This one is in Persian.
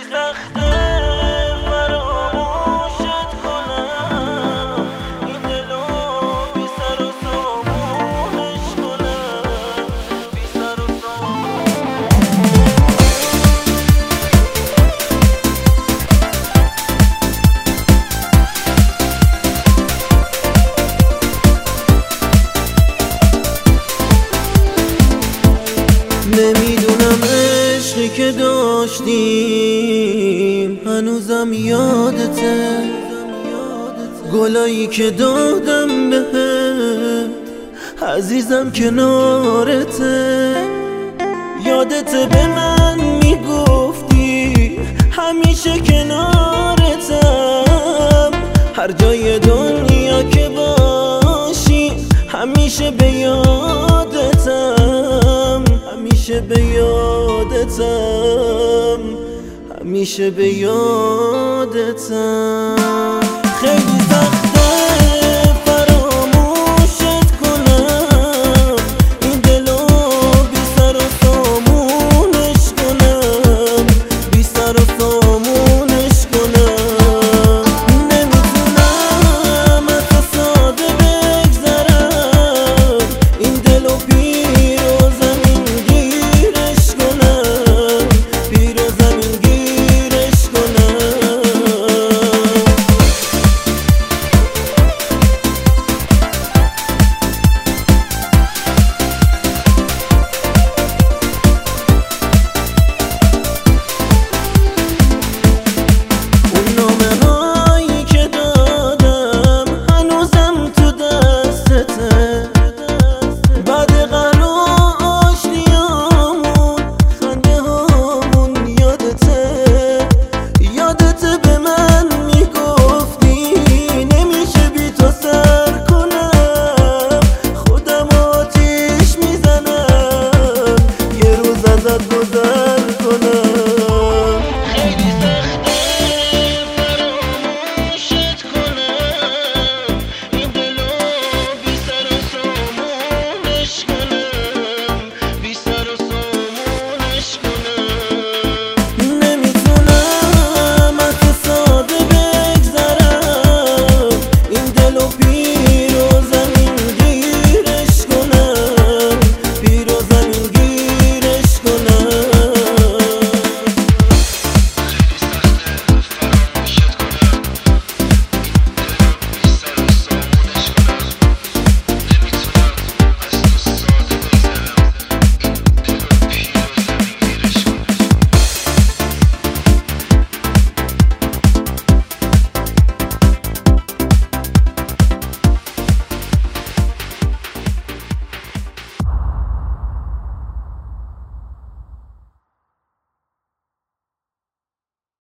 سخته فراموشت کنم، این دلو بی سر و سامونش کنم، بی سر و نمیدونم عشقی که داشتیم هنوزم یادته، گلایی که دادم بهت عزیزم کنارته، یادته به من میگفتی همیشه کنارتم، هر جای دنیا که باشی همیشه به یادتم، همیشه به یادتم، همیشه به یادتم. خیلی سخت